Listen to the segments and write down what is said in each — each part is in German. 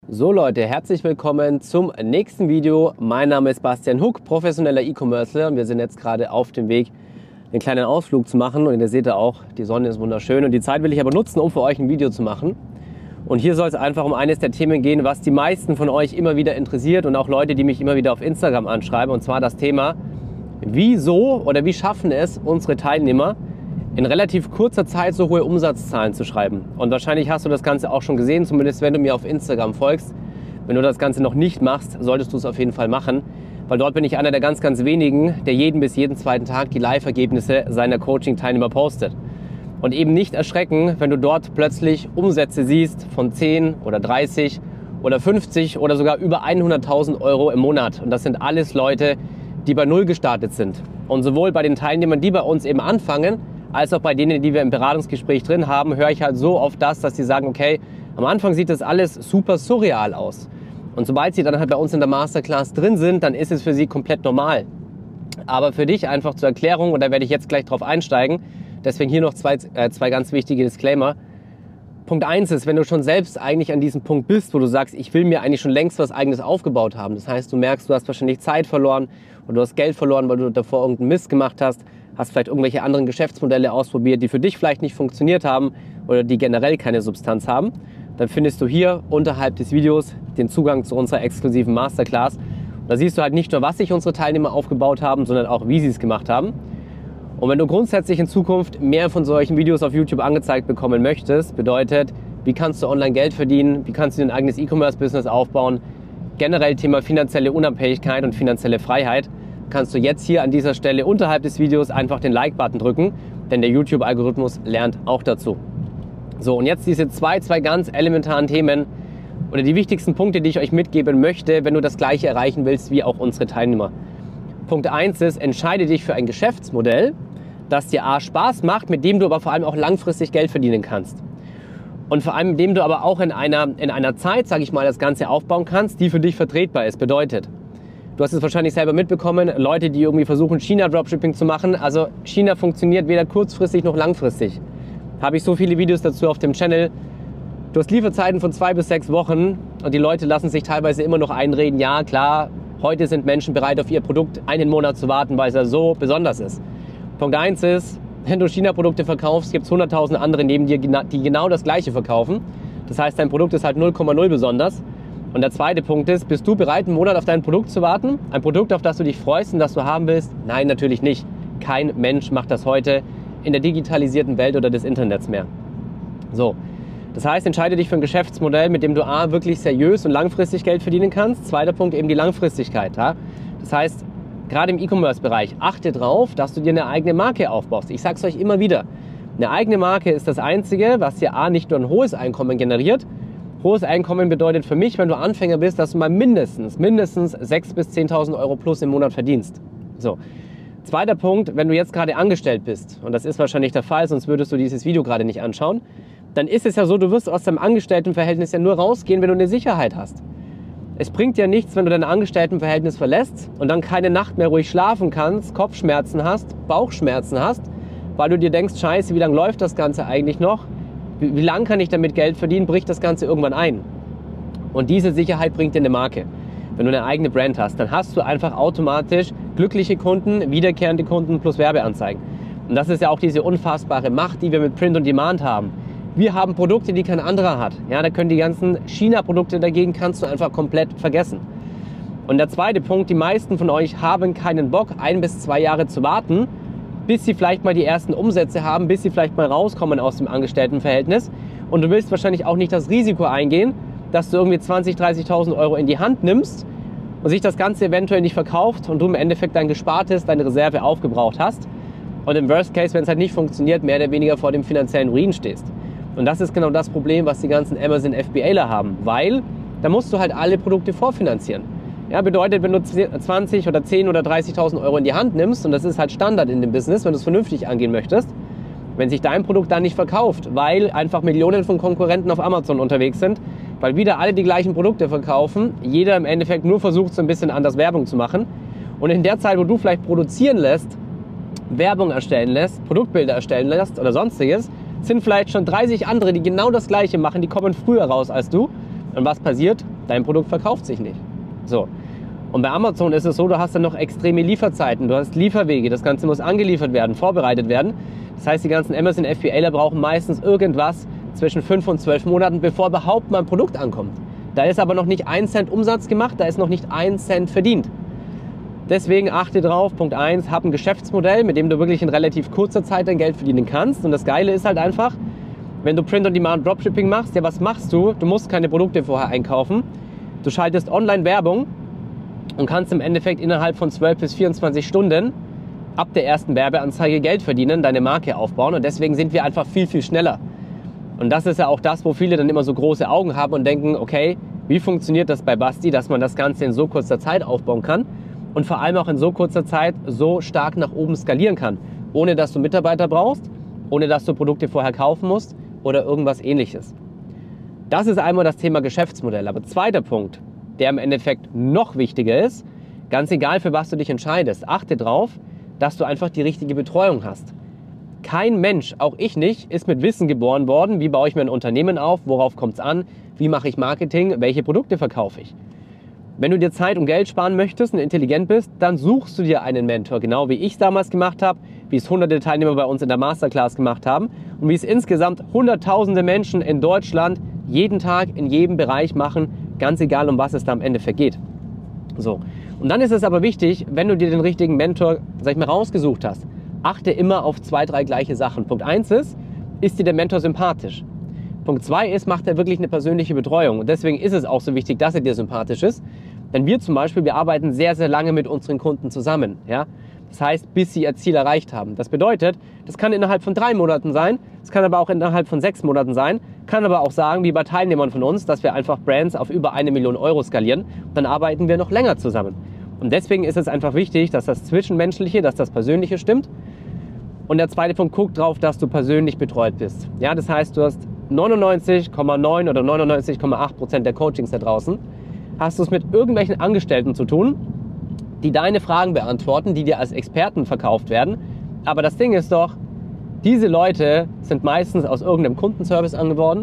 So Leute, herzlich willkommen zum nächsten Video. Mein Name ist Bastian Huck, professioneller E-Commercer, und wir sind jetzt gerade auf dem Weg, einen kleinen Ausflug zu machen. Und ihr seht ja auch, die Sonne ist wunderschön und die Zeit will ich aber nutzen, um für euch ein Video zu machen. Und hier soll es einfach um eines der Themen gehen, was die meisten von euch immer wieder interessiert und auch Leute, die mich immer wieder auf Instagram anschreiben. Und zwar das Thema, wieso oder wie schaffen es unsere Teilnehmer, in relativ kurzer Zeit so hohe Umsatzzahlen zu schreiben. Und wahrscheinlich hast du das Ganze auch schon gesehen, zumindest wenn du mir auf Instagram folgst. Wenn du das Ganze noch nicht machst, solltest du es auf jeden Fall machen, weil dort bin ich einer der ganz wenigen, der jeden zweiten Tag die Live-Ergebnisse seiner Coaching-Teilnehmer postet. Und eben nicht erschrecken, wenn du dort plötzlich Umsätze siehst von 10 oder 30 oder 50 oder sogar über 100.000 Euro im Monat. Und das sind alles Leute, die bei Null gestartet sind. Und sowohl bei den Teilnehmern, die bei uns eben anfangen, als auch bei denen, die wir im Beratungsgespräch drin haben, höre ich halt so oft das, dass sie sagen, okay, am Anfang sieht das alles super surreal aus. Und sobald sie dann halt bei uns in der Masterclass drin sind, dann ist es für sie komplett normal. Aber für dich einfach zur Erklärung, und da werde ich jetzt gleich drauf einsteigen, deswegen hier noch zwei ganz wichtige Disclaimer. Punkt 1 ist, wenn du schon selbst eigentlich an diesem Punkt bist, wo du sagst, ich will mir eigentlich schon längst was Eigenes aufgebaut haben. Das heißt, du merkst, du hast wahrscheinlich Zeit verloren oder du hast Geld verloren, weil du davor irgendeinen Mist gemacht hast, hast vielleicht irgendwelche anderen Geschäftsmodelle ausprobiert, die für dich vielleicht nicht funktioniert haben oder die generell keine Substanz haben, dann findest du hier unterhalb des Videos den Zugang zu unserer exklusiven Masterclass. Da siehst du halt nicht nur, was sich unsere Teilnehmer aufgebaut haben, sondern auch, wie sie es gemacht haben. Und wenn du grundsätzlich in Zukunft mehr von solchen Videos auf YouTube angezeigt bekommen möchtest, bedeutet, wie kannst du online Geld verdienen, wie kannst du dein eigenes E-Commerce-Business aufbauen, generell Thema finanzielle Unabhängigkeit und finanzielle Freiheit, kannst du jetzt hier an dieser Stelle unterhalb des Videos einfach den Like-Button drücken, denn der YouTube-Algorithmus lernt auch dazu. So, und jetzt diese zwei ganz elementaren Themen oder die wichtigsten Punkte, die ich euch mitgeben möchte, wenn du das Gleiche erreichen willst wie auch unsere Teilnehmer. Punkt 1 ist, entscheide dich für ein Geschäftsmodell, das dir A, Spaß macht, mit dem du aber vor allem auch langfristig Geld verdienen kannst. Und vor allem, mit dem du aber auch in einer Zeit, sage ich mal, das Ganze aufbauen kannst, die für dich vertretbar ist. Bedeutet, du hast es wahrscheinlich selber mitbekommen, Leute, die irgendwie versuchen, China-Dropshipping zu machen. Also China funktioniert weder kurzfristig noch langfristig. Habe ich so viele Videos dazu auf dem Channel. Du hast Lieferzeiten von 2 bis 6 Wochen und die Leute lassen sich teilweise immer noch einreden, ja klar, heute sind Menschen bereit, auf ihr Produkt einen Monat zu warten, weil es ja so besonders ist. Punkt 1 ist, wenn du China-Produkte verkaufst, gibt es 100.000 andere neben dir, die genau das Gleiche verkaufen. Das heißt, dein Produkt ist halt 0,0 besonders. Und der zweite Punkt ist, bist du bereit, einen Monat auf dein Produkt zu warten? Ein Produkt, auf das du dich freust und das du haben willst? Nein, natürlich nicht. Kein Mensch macht das heute in der digitalisierten Welt oder des Internets mehr. So, das heißt, entscheide dich für ein Geschäftsmodell, mit dem du A, wirklich seriös und langfristig Geld verdienen kannst. Zweiter Punkt, eben die Langfristigkeit. Ja? Das heißt, gerade im E-Commerce-Bereich, achte darauf, dass du dir eine eigene Marke aufbaust. Ich sage es euch immer wieder, eine eigene Marke ist das Einzige, was dir A, nicht nur ein hohes Einkommen generiert. Hohes Einkommen bedeutet für mich, wenn du Anfänger bist, dass du mal mindestens 6.000 bis 10.000 Euro plus im Monat verdienst. So. Zweiter Punkt, wenn du jetzt gerade angestellt bist, und das ist wahrscheinlich der Fall, sonst würdest du dieses Video gerade nicht anschauen, dann ist es ja so, du wirst aus deinem Angestelltenverhältnis ja nur rausgehen, wenn du eine Sicherheit hast. Es bringt ja nichts, wenn du dein Angestelltenverhältnis verlässt und dann keine Nacht mehr ruhig schlafen kannst, Kopfschmerzen hast, Bauchschmerzen hast, weil du dir denkst, scheiße, wie lange läuft das Ganze eigentlich noch? Wie lange kann ich damit Geld verdienen? Bricht das Ganze irgendwann ein? Und diese Sicherheit bringt dir eine Marke. Wenn du eine eigene Brand hast, dann hast du einfach automatisch glückliche Kunden, wiederkehrende Kunden plus Werbeanzeigen. Und das ist ja auch diese unfassbare Macht, die wir mit Print on Demand haben. Wir haben Produkte, die kein anderer hat. Ja, da können die ganzen China-Produkte dagegen kannst du einfach komplett vergessen. Und der zweite Punkt, die meisten von euch haben keinen Bock, 1 bis 2 Jahre zu warten, bis sie vielleicht mal die ersten Umsätze haben, bis sie vielleicht mal rauskommen aus dem Angestelltenverhältnis. Und du willst wahrscheinlich auch nicht das Risiko eingehen, dass du irgendwie 20.000, 30.000 Euro in die Hand nimmst und sich das Ganze eventuell nicht verkauft und du im Endeffekt dein Gespartes, deine Reserve aufgebraucht hast. Und im Worst Case, wenn es halt nicht funktioniert, mehr oder weniger vor dem finanziellen Ruin stehst. Und das ist genau das Problem, was die ganzen Amazon FBAler haben, weil da musst du halt alle Produkte vorfinanzieren. Ja, bedeutet, wenn du 20 oder 10 oder 30.000 Euro in die Hand nimmst, und das ist halt Standard in dem Business, wenn du es vernünftig angehen möchtest, wenn sich dein Produkt dann nicht verkauft, weil einfach Millionen von Konkurrenten auf Amazon unterwegs sind, weil wieder alle die gleichen Produkte verkaufen, jeder im Endeffekt nur versucht, so ein bisschen anders Werbung zu machen. Und in der Zeit, wo du vielleicht produzieren lässt, Werbung erstellen lässt, Produktbilder erstellen lässt oder sonstiges, sind vielleicht schon 30 andere, die genau das Gleiche machen, die kommen früher raus als du. Und was passiert? Dein Produkt verkauft sich nicht. So. Und bei Amazon ist es so, du hast dann noch extreme Lieferzeiten, du hast Lieferwege, das Ganze muss angeliefert werden, vorbereitet werden. Das heißt, die ganzen Amazon FBAler brauchen meistens irgendwas zwischen 5 und 12 Monaten, bevor überhaupt mal ein Produkt ankommt. Da ist aber noch nicht 1 Cent Umsatz gemacht, da ist noch nicht 1 Cent verdient. Deswegen achte drauf, Punkt 1, hab ein Geschäftsmodell, mit dem du wirklich in relativ kurzer Zeit dein Geld verdienen kannst. Und das Geile ist halt einfach, wenn du Print-on-Demand Dropshipping machst, ja, was machst du? Du musst keine Produkte vorher einkaufen. Du schaltest Online-Werbung und kannst im Endeffekt innerhalb von 12 bis 24 Stunden ab der ersten Werbeanzeige Geld verdienen, deine Marke aufbauen. Und deswegen sind wir einfach viel, viel schneller. Und das ist ja auch das, wo viele dann immer so große Augen haben und denken, okay, wie funktioniert das bei Basti, dass man das Ganze in so kurzer Zeit aufbauen kann und vor allem auch in so kurzer Zeit so stark nach oben skalieren kann, ohne dass du Mitarbeiter brauchst, ohne dass du Produkte vorher kaufen musst oder irgendwas Ähnliches. Das ist einmal das Thema Geschäftsmodell. Aber zweiter Punkt, der im Endeffekt noch wichtiger ist, ganz egal für was du dich entscheidest, achte darauf, dass du einfach die richtige Betreuung hast. Kein Mensch, auch ich nicht, ist mit Wissen geboren worden, wie baue ich mir ein Unternehmen auf, worauf kommt es an, wie mache ich Marketing, welche Produkte verkaufe ich. Wenn du dir Zeit und Geld sparen möchtest und intelligent bist, dann suchst du dir einen Mentor, genau wie ich es damals gemacht habe, wie es hunderte Teilnehmer bei uns in der Masterclass gemacht haben und wie es insgesamt hunderttausende Menschen in Deutschland jeden Tag in jedem Bereich machen, ganz egal, um was es da am Ende geht. So. Und dann ist es aber wichtig, wenn du dir den richtigen Mentor, sag ich mal, rausgesucht hast, achte immer auf 2, 3 gleiche Sachen. Punkt 1 ist dir der Mentor sympathisch? Punkt 2 ist, macht er wirklich eine persönliche Betreuung? Und deswegen ist es auch so wichtig, dass er dir sympathisch ist. Denn wir zum Beispiel, wir arbeiten sehr, sehr lange mit unseren Kunden zusammen. Ja? Das heißt, bis sie ihr Ziel erreicht haben. Das bedeutet, das kann innerhalb von 3 Monaten sein, es kann aber auch innerhalb von 6 Monaten sein, kann aber auch sagen, wie bei Teilnehmern von uns, dass wir einfach Brands auf über 1 Million Euro skalieren. Dann arbeiten wir noch länger zusammen. Und deswegen ist es einfach wichtig, dass das Zwischenmenschliche, dass das Persönliche stimmt. Und der zweite Punkt, guck drauf, dass du persönlich betreut bist. Ja, das heißt, du hast 99,9 oder 99,8% der Coachings da draußen, hast du es mit irgendwelchen Angestellten zu tun, die deine Fragen beantworten, die dir als Experten verkauft werden. Aber das Ding ist doch, diese Leute sind meistens aus irgendeinem Kundenservice angeworben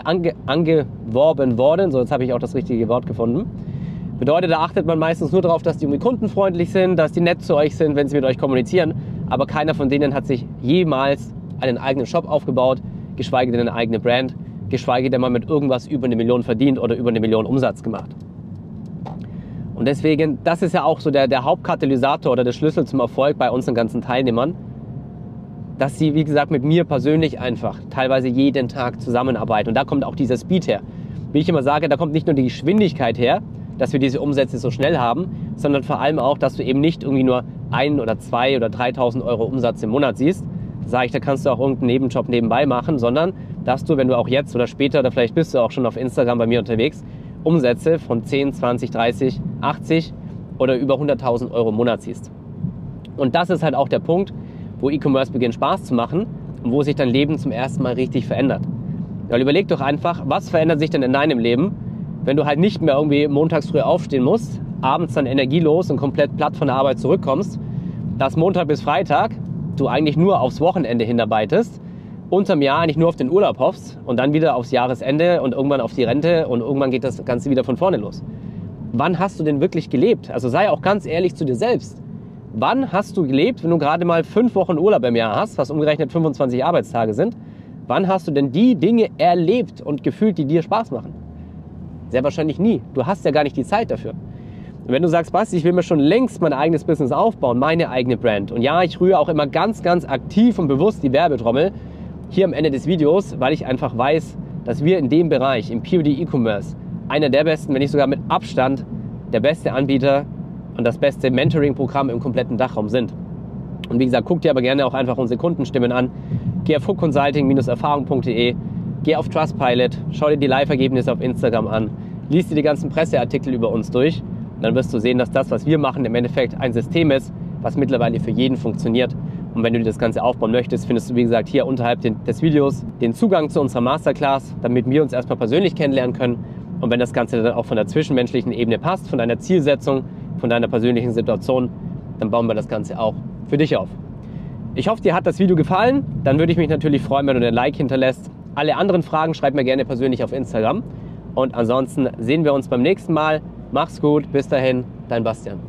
worden. So, jetzt habe ich auch das richtige Wort gefunden. Bedeutet, da achtet man meistens nur darauf, dass die irgendwie kundenfreundlich sind, dass die nett zu euch sind, wenn sie mit euch kommunizieren. Aber keiner von denen hat sich jemals einen eigenen Shop aufgebaut, geschweige denn eine eigene Brand, geschweige denn mal mit irgendwas über 1 Million verdient oder über 1 Million Umsatz gemacht. Und deswegen, das ist ja auch so der Hauptkatalysator oder der Schlüssel zum Erfolg bei unseren ganzen Teilnehmern, dass sie, wie gesagt, mit mir persönlich einfach teilweise jeden Tag zusammenarbeiten. Und da kommt auch dieser Speed her. Wie ich immer sage, da kommt nicht nur die Geschwindigkeit her, dass wir diese Umsätze so schnell haben, sondern vor allem auch, dass du eben nicht irgendwie nur 1 oder 2 oder 3.000 Euro Umsatz im Monat siehst. Da sage ich, da kannst du auch irgendeinen Nebenjob nebenbei machen, sondern dass du, wenn du auch jetzt oder später oder vielleicht bist du auch schon auf Instagram bei mir unterwegs, Umsätze von 10, 20, 30, 80 oder über 100.000 Euro im Monat siehst. Und das ist halt auch der Punkt, wo E-Commerce beginnt Spaß zu machen und wo sich dein Leben zum ersten Mal richtig verändert. Weil überleg doch einfach, was verändert sich denn in deinem Leben, wenn du halt nicht mehr irgendwie montags früh aufstehen musst, abends dann energielos und komplett platt von der Arbeit zurückkommst, dass Montag bis Freitag du eigentlich nur aufs Wochenende hinarbeitest, unterm Jahr eigentlich nur auf den Urlaub hoffst und dann wieder aufs Jahresende und irgendwann auf die Rente und irgendwann geht das Ganze wieder von vorne los. Wann hast du denn wirklich gelebt? Also sei auch ganz ehrlich zu dir selbst. Wann hast du gelebt, wenn du gerade mal 5 Wochen Urlaub im Jahr hast, was umgerechnet 25 Arbeitstage sind? Wann hast du denn die Dinge erlebt und gefühlt, die dir Spaß machen? Sehr wahrscheinlich nie. Du hast ja gar nicht die Zeit dafür. Und wenn du sagst, Basti, ich will mir schon längst mein eigenes Business aufbauen, meine eigene Brand. Und ja, ich rühre auch immer ganz, ganz aktiv und bewusst die Werbetrommel hier am Ende des Videos, weil ich einfach weiß, dass wir in dem Bereich, im POD E-Commerce, einer der besten, wenn nicht sogar mit Abstand der beste Anbieter und das beste Mentoring-Programm im kompletten Dachraum sind. Und wie gesagt, guck dir aber gerne auch einfach unsere Kundenstimmen an. Geh auf hookconsulting-erfahrung.de, geh auf Trustpilot, schau dir die Live-Ergebnisse auf Instagram an, lies dir die ganzen Presseartikel über uns durch und dann wirst du sehen, dass das, was wir machen, im Endeffekt ein System ist, was mittlerweile für jeden funktioniert. Und wenn du dir das Ganze aufbauen möchtest, findest du, wie gesagt, hier unterhalb des Videos den Zugang zu unserer Masterclass, damit wir uns erstmal persönlich kennenlernen können. Und wenn das Ganze dann auch von der zwischenmenschlichen Ebene passt, von deiner Zielsetzung, von deiner persönlichen Situation, dann bauen wir das Ganze auch für dich auf. Ich hoffe, dir hat das Video gefallen. Dann würde ich mich natürlich freuen, wenn du ein Like hinterlässt. Alle anderen Fragen schreib mir gerne persönlich auf Instagram. Und ansonsten sehen wir uns beim nächsten Mal. Mach's gut, bis dahin, dein Bastian.